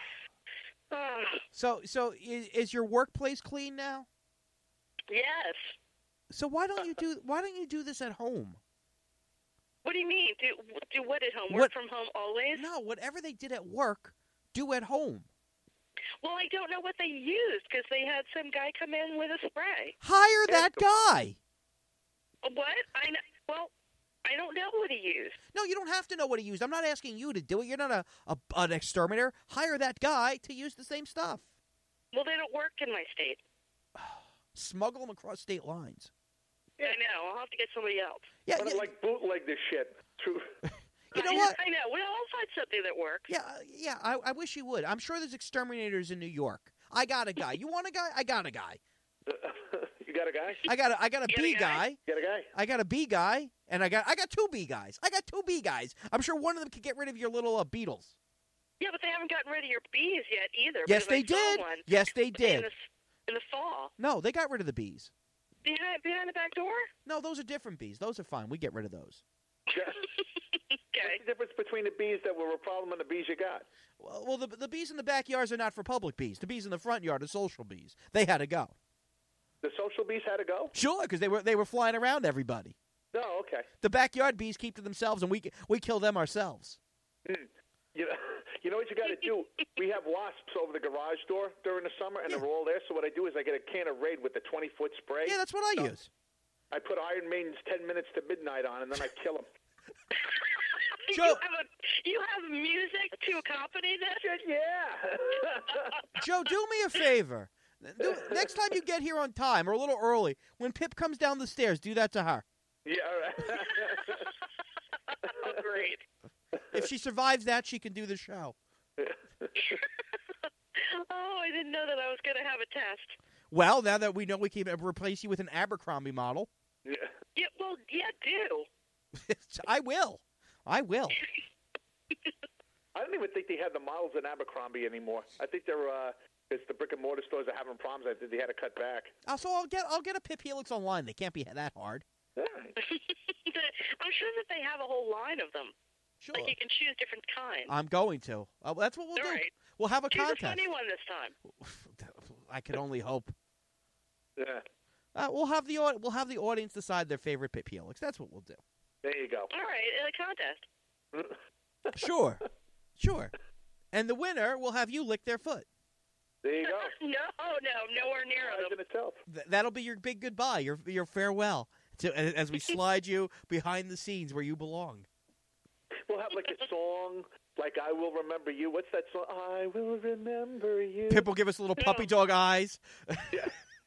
So is your workplace clean now? Yes. So why don't you do this at home? What do you mean? Do what at home? What- Work from home always? No, whatever they did at work, do at home. Well, I don't know what they used because they had some guy come in with a spray. Hire that guy. What? Well, I don't know what he used. No, you don't have to know what he used. I'm not asking you to do it. You're not an exterminator. Hire that guy to use the same stuff. Well, they don't work in my state. Smuggle them across state lines. I know. I'll have to get somebody else. Yeah, But like bootleg this shit. True. you know what? I know. We'll all find something that works. Yeah. I wish you would. I'm sure there's exterminators in New York. I got a guy. You want a guy? I got a guy. You got a guy? I got a You got a B guy? guy. You got a guy? I got a B guy, and I got two B guys. I got two B guys. I'm sure one of them could get rid of your little beetles. Yeah, but they haven't gotten rid of your bees yet either. Yes, because they I saw did. one Yes, they did. in the fall. No, they got rid of the bees. Behind the back door? No, those are different bees. Those are fine. We get rid of those. Yeah. Okay. What's the difference between the bees that were a problem and the bees you got? Well, the bees in the backyards are not for public bees. The bees in the front yard are social bees. They had to go. The social bees had to go? Sure, because they were flying around everybody. No, okay. The backyard bees keep to themselves, and we kill them ourselves. You know what you got to do? We have wasps over the garage door during the summer, and they're all there. So what I do is I get a can of Raid with the 20-foot spray. Yeah, that's what I use. I put Iron Maiden's 10 Minutes to Midnight on, and then I kill them. Joe- You have music to accompany this? Yeah. Joe, do me a favor. Next time you get here on time or a little early, when Pip comes down the stairs, do that to her. Yeah, all right. Oh, great. If she survives that, she can do the show. Oh, I didn't know that I was going to have a test. Well, now that we know we can replace you with an Abercrombie model, Yeah. Yeah, well, yeah, do. I will. I will. I don't even think they have the models in Abercrombie anymore. I think it's the brick and mortar stores are having problems. I think they had to cut back. So I'll get a Pip Helix online. They can't be that hard. Yeah. I'm sure that they have a whole line of them. Sure. Like you can choose different kinds. I'm going to. That's what we'll do. All right. We'll have a Choose a contest. funny one this time. I can only hope. Yeah. We'll have the audience decide their favorite Pip Helix. That's what we'll do. There you go. All right, a contest. Sure. Sure. And the winner will have you lick their foot. There you go. No, nowhere near Prize them. in itself. That'll be your big goodbye, your farewell, as we slide you behind the scenes where you belong. We'll have like a song, like "I Will Remember You." What's that song? I will remember you. Pip will give us little puppy dog eyes. Yeah.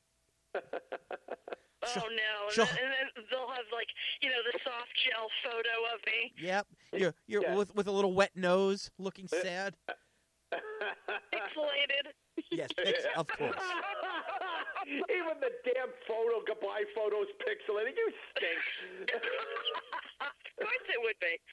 Oh no! She'll- And then they'll have like the soft gel photo of me. Yep. You're Yeah. with a little wet nose, looking sad. Pixelated. Yes, of course. Even the damn goodbye photo's pixelated. You stink. Of course it would be.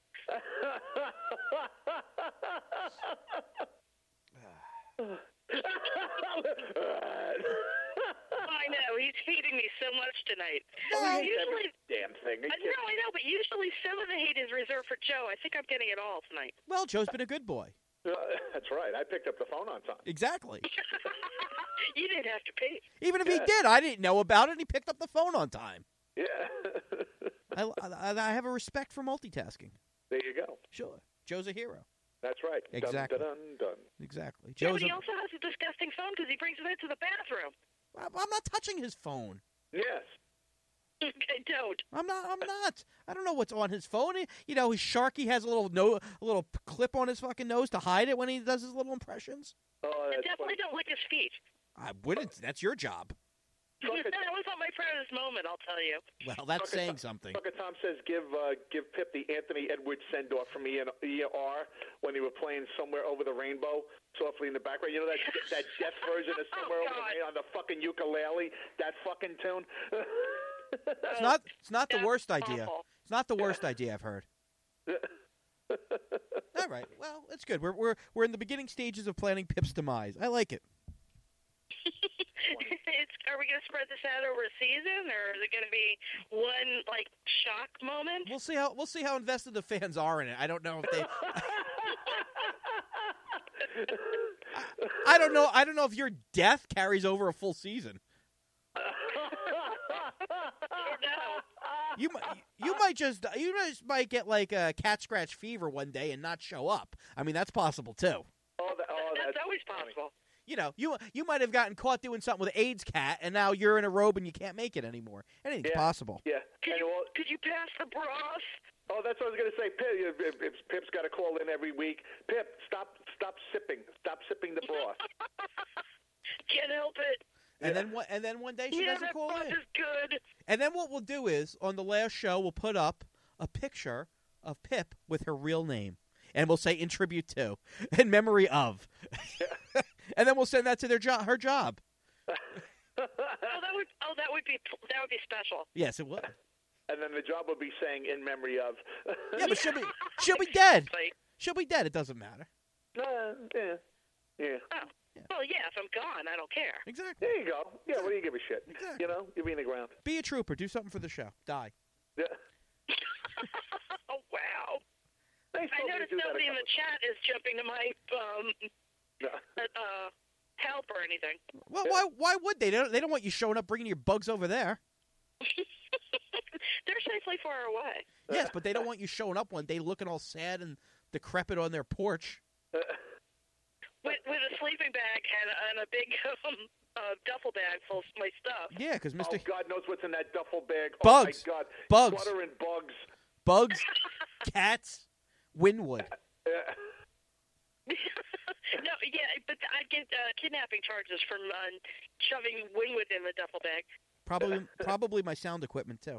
I know. he's hating me so much tonight. No. Usually, Damn thing. I know, but usually some of the hate is reserved for Joe. I think I'm getting it all tonight. Well, Joe's been a good boy. That's right. I picked up the phone on time. Exactly. You didn't have to pay. Even if he did, I didn't know about it, and he picked up the phone on time. Yeah. I have a respect for multitasking. There you go. Sure. Joe's a hero. That's right. Exactly. Dun, dun, dun. Exactly. Yeah, Joe's but he also has a disgusting phone because he brings it into the bathroom. I'm not touching his phone. Yes. I don't. I'm not. I don't know what's on his phone. You know, his Sharky has a little clip on his fucking nose to hide it when he does his little impressions. Oh, I that's definitely don't lick his feet. I wouldn't. That's your job. That was not my proudest moment, I'll tell you. Well, that's saying something. Tucker Tom says give Pip the Anthony Edwards send-off from ER when they were playing Somewhere Over the Rainbow, softly in the background. You know that death version of Somewhere Over the Rainbow on the fucking ukulele? That fucking tune? It's not the worst idea. Awful. It's not the worst idea I've heard. All right. Well, it's good. We're in the beginning stages of planning Pip's demise. I like it. Are we going to spread this out over a season, or is it going to be one shock moment? We'll see how invested the fans are in it. I don't know if they. I don't know. I don't know if your death carries over a full season. You might get like a cat scratch fever one day and not show up. I mean, that's possible too. That's always possible. You know, you might have gotten caught doing something with AIDS cat, and now you're in a robe and you can't make it anymore. Anything's possible. Yeah. Could you pass the broth? Oh, that's what I was going to say. Pip's got to call in every week. Pip, stop sipping. Stop sipping the broth. Can't help it. And then one day she doesn't call in. Is good. And then what we'll do is on the last show we'll put up a picture of Pip with her real name, and we'll say in tribute to, in memory of, and then we'll send that to her job. that would be special. Yes, it would. And then the job will be saying in memory of. Yeah, but she'll be dead. She'll be dead. It doesn't matter. Yeah. Oh. Yeah. Well, yeah, if I'm gone, I don't care. Exactly. There you go. Yeah, what do you give a shit? Exactly. You know, you'll be in the ground. Be a trooper. Do something for the show. Die. Yeah. Oh, wow. I noticed nobody in the chat is jumping to my help or anything. Well, why would they? They don't want you showing up bringing your bugs over there. They're safely far away. Yes, but they don't want you showing up one day looking all sad and decrepit on their porch. With a sleeping bag and a big duffel bag full of my stuff. Yeah, because Mr. Oh, God knows what's in that duffel bag. Bugs. Oh, my God. Bugs. Butter and bugs. Bugs, cats, Winwood. No, yeah, but I get kidnapping charges from shoving Winwood in the duffel bag. Probably my sound equipment too.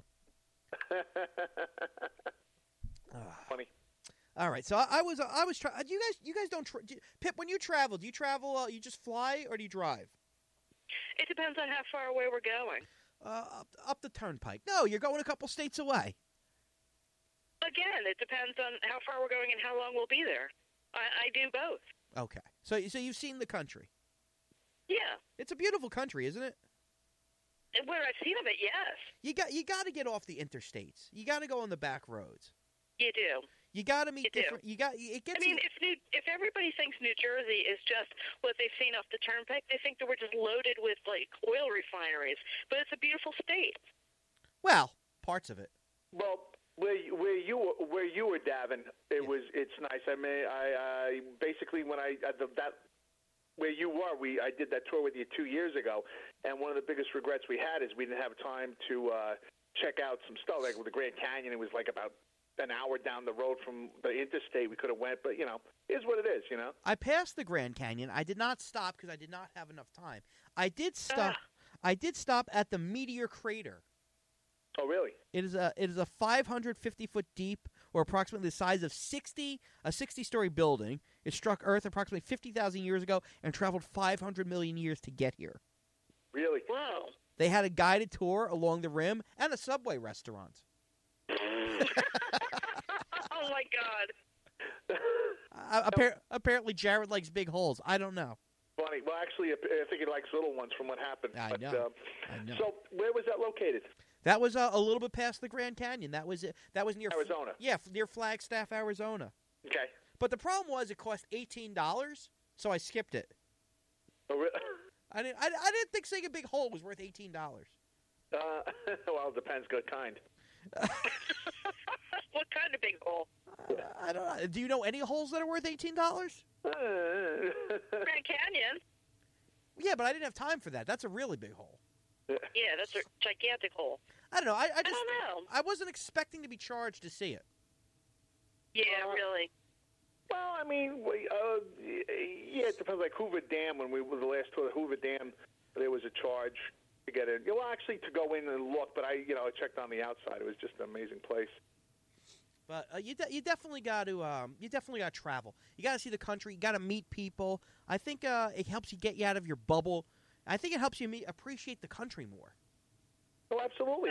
Funny. All right, so I was trying. You guys don't Pip, when you travel, do you travel? You just fly or do you drive? It depends on how far away we're going. Up the turnpike. No, you're going a couple states away. Again, it depends on how far we're going and how long we'll be there. I do both. Okay, so you've seen the country. Yeah, it's a beautiful country, isn't it? Where I've seen of it, yes. You got to get off the interstates. You got to go on the back roads. You do. You got to meet different. Do. It gets. I mean, if everybody thinks New Jersey is just what they've seen off the turnpike, they think that we're just loaded with oil refineries. But it's a beautiful state. Well, parts of it. Well, where you were, Davin, it's nice. I mean, I basically when where you were, I did that tour with you 2 years ago, and one of the biggest regrets we had is we didn't have time to check out some stuff like with the Grand Canyon. It was like about an hour down the road from the interstate. We could have went, but it is what it is. I passed the Grand Canyon. I did not stop because I did not have enough time. I did stop. I did stop at the Meteor Crater. Oh, really? It is a 550-foot deep, or approximately the size of a 60-story building. It struck Earth approximately 50,000 years ago and traveled 500 million years to get here. Really? Wow. They had a guided tour along the rim and a Subway restaurant. Oh my God! Apparently, Jared likes big holes. I don't know. Funny. Well, actually, I think he likes little ones from what happened. I But, know. I know. So where was that located? That was a little bit past the Grand Canyon. That was near Arizona. near Flagstaff, Arizona. Okay. But the problem was it cost $18, so I skipped it. Oh, really? I didn't think seeing a big hole was worth $18. Well, it depends. Good kind. What kind of big hole? I don't know. Do you know any holes that are worth $18? Grand Canyon. Yeah, but I didn't have time for that. That's a really big hole. Yeah, that's a gigantic hole. I don't know. I just don't know. I wasn't expecting to be charged to see it. Yeah, really. Well, I mean, yeah, it depends. Like Hoover Dam, when we were the last tour, Hoover Dam, there was a charge to get in. Well, actually, to go in and look, but I checked on the outside. It was just an amazing place. But you definitely got to travel. You got to see the country. You got to meet people. I think it helps you get you out of your bubble. I think it helps you appreciate the country more. Oh, absolutely.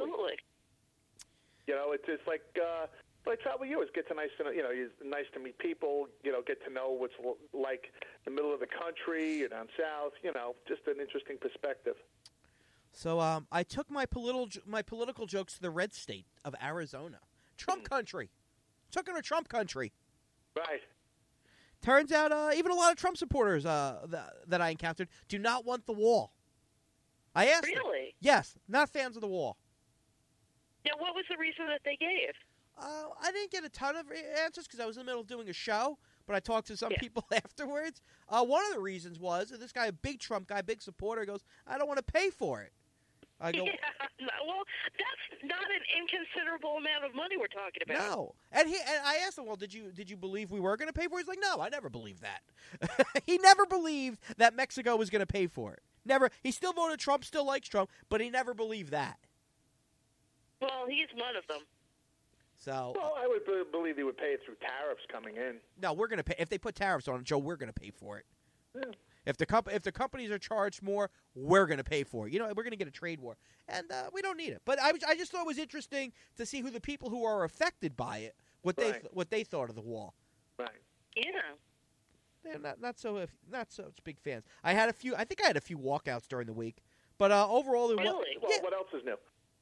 It's just like travel. You always get to it's nice to meet people. Get to know what's like the middle of the country or down south. Just an interesting perspective. So I took my political jokes to the red state of Arizona. Trump country. Took him to Trump country. Right. Turns out even a lot of Trump supporters that I encountered do not want the wall. I asked them. Really? Yes, not fans of the wall. Now, what was the reason that they gave? I didn't get a ton of answers because I was in the middle of doing a show, but I talked to some people afterwards. One of the reasons was this guy, a big Trump guy, big supporter, goes, I don't want to pay for it. I go, well, that's not an inconsiderable amount of money we're talking about. No, and I asked him, well, did you believe we were going to pay for it? He's like, no, I never believed that. He never believed that Mexico was going to pay for it. Never. He still voted Trump, still likes Trump, but he never believed that. Well, he's one of them. So, well, I would believe he would pay it through tariffs coming in. No, we're going to pay. If they put tariffs on it, Joe, we're going to pay for it. Yeah. If the companies are charged more, we're going to pay for it. We're going to get a trade war, and we don't need it. But I just thought it was interesting to see who the people who are affected by it, what they thought of the wall. Right. Yeah. They're not so big fans. I think I had a few walkouts during the week, but overall, really? Well, what else is new?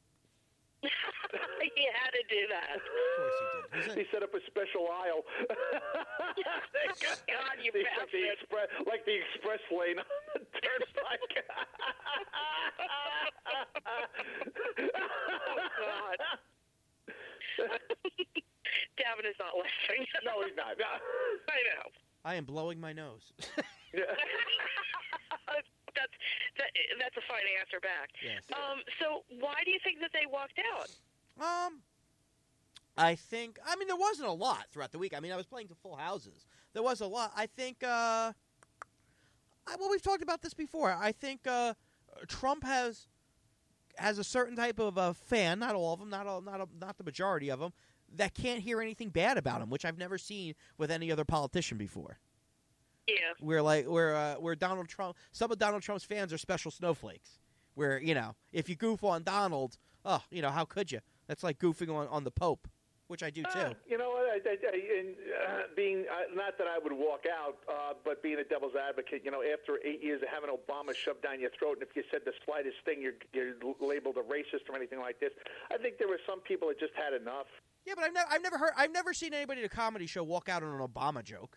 He had to do that. Of course he did. He set up a special aisle. God, you bastard. Like the express lane on the turnpike. Oh, God. Davin is not laughing. No, he's not. I know. I am blowing my nose. That's a fine answer back. Yes. So why do you think that they walked out? I think, there wasn't a lot throughout the week. I was playing to full houses. There was a lot. I think, well, we've talked about this before. I think Trump has a certain type of fan, not all of them, not the majority of them, that can't hear anything bad about him, which I've never seen with any other politician before. Yeah. Where Donald Trump, some of Donald Trump's fans are special snowflakes. Where, if you goof on Donald, how could you? That's like goofing on the Pope, which I do too. You know what? Being not that I would walk out, but being a devil's advocate, after 8 years of having Obama shoved down your throat, and if you said the slightest thing, you're labeled a racist or anything like this. I think there were some people that just had enough. Yeah, but I've never seen anybody at a comedy show walk out on an Obama joke.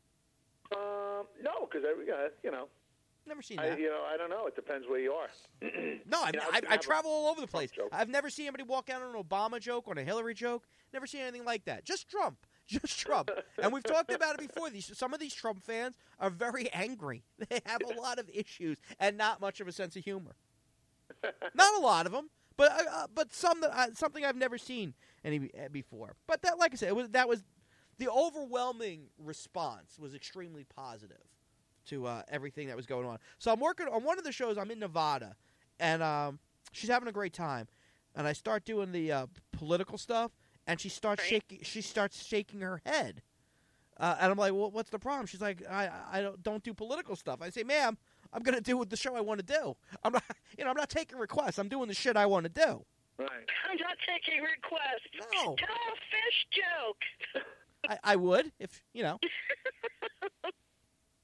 No, because Never seen that. I don't know. It depends where you are. No, I travel all over the place. I've never seen anybody walk out on an Obama joke, on a Hillary joke. Never seen anything like that. Just Trump. And we've talked about it before. Some of these Trump fans are very angry. They have a lot of issues and not much of a sense of humor. Not a lot of them, but something I've never seen any before. But that, like I said, that was the overwhelming response was extremely positive to everything that was going on. So I'm working on one of the shows. I'm in Nevada, and she's having a great time. And I start doing the political stuff, and she starts shaking her head. And I'm like, well, what's the problem? She's like, I don't do political stuff. I say, ma'am, I'm going to do the show I want to do. I'm not taking requests. I'm doing the shit I want to do. Right. I'm not taking requests. No. Tell a fish joke. I would if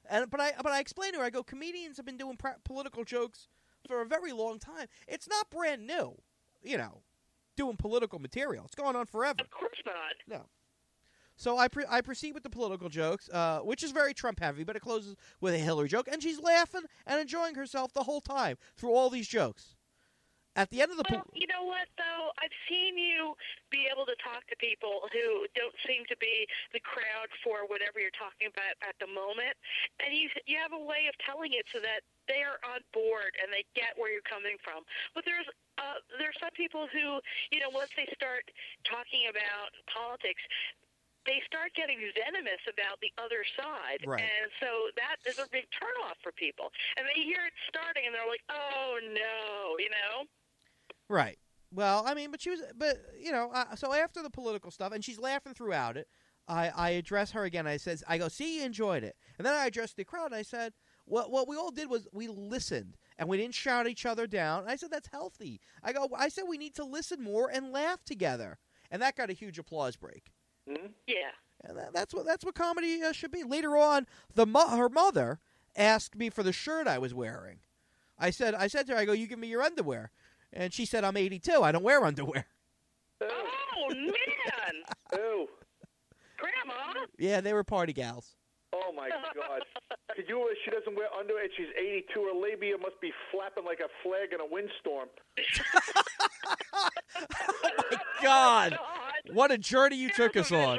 But I explained to her, I go, comedians have been doing political jokes for a very long time. It's not brand new, doing political material. It's going on forever. Of course not. No. So I proceed with the political jokes, which is very Trump-heavy, but it closes with a Hillary joke, and she's laughing and enjoying herself the whole time through all these jokes. At the end of the... Well, you know what, though? I've seen you be able to talk to people who don't seem to be the crowd for whatever you're talking about at the moment, and you have a way of telling it so that they are on board and they get where you're coming from. But there's some people who, once they start talking about politics, they start getting venomous about the other side. Right. And so that is a big turnoff for people. And they hear it starting, and they're like, oh, no, Right. Well, I mean, so after the political stuff, and she's laughing throughout it, I address her again. I go, see, you enjoyed it. And then I addressed the crowd, and I said, what we all did was we listened, and we didn't shout each other down. And I said, that's healthy. I said we need to listen more and laugh together. And that got a huge applause break. Mm-hmm. Yeah. And that's what comedy should be. Later on, her mother asked me for the shirt I was wearing. I said to her, I go, you give me your underwear. And she said, I'm 82. I don't wear underwear. Oh, man. Ew. Grandma. Yeah, they were party gals. Oh, my God. She doesn't wear underwear, and she's 82. Her labia must be flapping like a flag in a windstorm. Oh, my God. What a journey you took us on.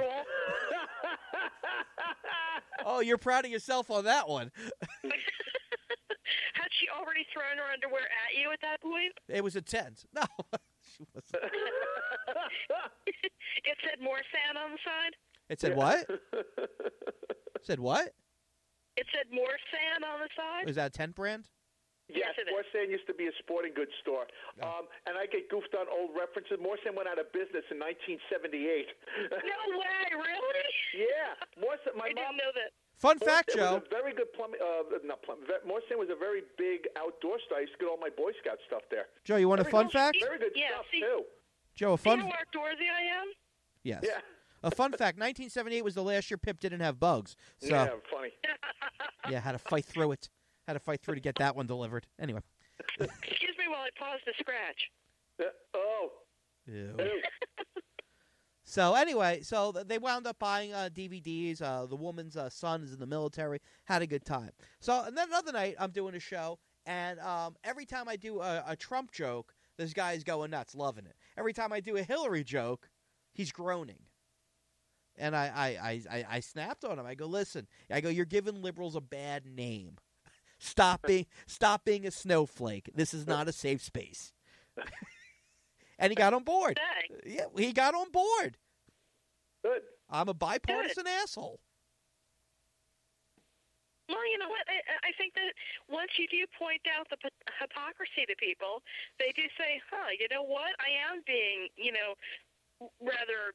Oh, you're proud of yourself on that one. Had she already thrown her underwear at you at that point? It was intense. No, she wasn't. It said more sand on the side? It said what? Said what? It said more sand on the side? Was that a tent brand? Yes, it is. Morsan used to be a sporting goods store. Oh. And I get goofed on old references. Morsan went out of business in 1978. No way, really? Yeah. Morsan, I didn't know that. Fun fact, Morsan Joe. was a very good Morsan was a very big outdoor store. I used to get all my Boy Scout stuff there. Joe, you want a fun fact? Very good stuff, too. Joe, a See fun... how outdoorsy I am? Yes. Yeah. A fun fact, 1978 was the last year Pip didn't have bugs. So, Yeah, funny. yeah, had to fight through it. Had to fight through to get that one delivered. Anyway. Excuse me while I pause to scratch. Oh. Ew. Ew. So anyway, they wound up buying DVDs. The woman's son is in the military. Had a good time. So and then another night, I'm doing a show, and every time I do a Trump joke, this guy's going nuts, loving it. Every time I do a Hillary joke, he's groaning. And I snapped on him. I go, listen. I go, you're giving liberals a bad name. Stop being a snowflake. This is not a safe space. And he got on board. Dang. Yeah, he got on board. Good. I'm a bipartisan asshole. Well, you know what? I think that once you do point out the hypocrisy to people, they do say, huh, you know what? I am being, rather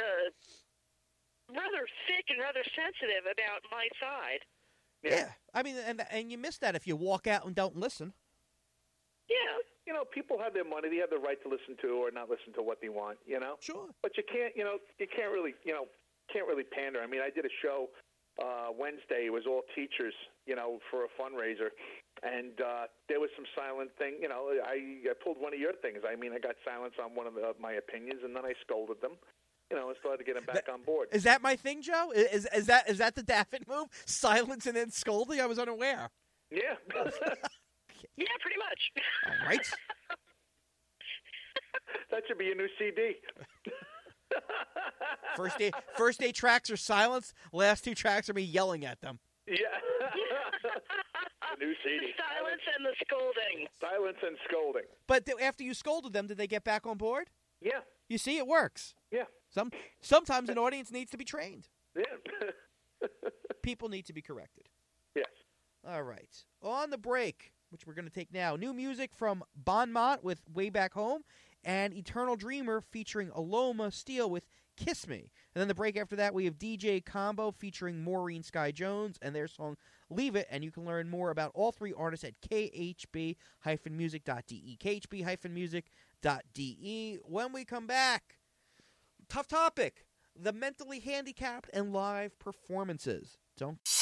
thick and rather sensitive about my side. Yeah. I mean, and you miss that if you walk out and don't listen. Yeah. People have their money. They have the right to listen to or not listen to what they want, Sure. But you can't really pander. I mean, I did a show Wednesday. It was all teachers, for a fundraiser. And there was some silent thing. I pulled one of your things. I mean, I got silence on one of my opinions, and then I scolded them. And started to get them back on board. Is that my thing, Joe? Is that the Daffin move? Silence and then scolding? I was unaware. Yeah. Yeah, pretty much. All right. That should be a new CD. First 8 tracks are silence. Last 2 tracks are me yelling at them. Yeah. A new CD. The silence and the scolding. Silence and scolding. But after you scolded them, did they get back on board? Yeah. You see, it works. Yeah. Sometimes an audience needs to be trained. Yeah. People need to be corrected. Yes. All right. On the break, which we're going to take now, new music from Bon Mott with Way Back Home and Eternal Dreamer featuring Aloma Steele with Kiss Me. And then the break after that, we have DJ Combo featuring Maureen Sky Jones and their song Leave It. And you can learn more about all 3 artists at khb-music.de. khb-music.de. When we come back, tough topic, the mentally handicapped and live performances. Don't...